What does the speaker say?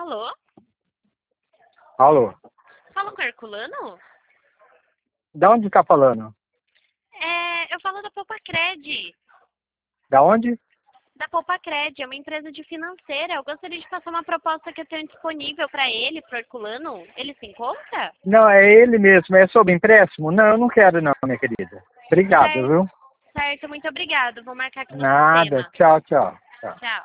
Alô? Alô? Fala com o Herculano? Da onde tá falando? Eu falo da Poupacred. Da onde? Da Poupacred, é uma empresa de financeira. Eu gostaria de passar uma proposta que eu tenho disponível para ele, pro Herculano. Ele se encontra? Não, é ele mesmo. É sobre empréstimo? Não, eu não quero não, minha querida. Obrigado, Certo, viu? certo, muito obrigado. Vou marcar aqui no Nada. sistema. Tchau, tchau. Tchau. Tchau.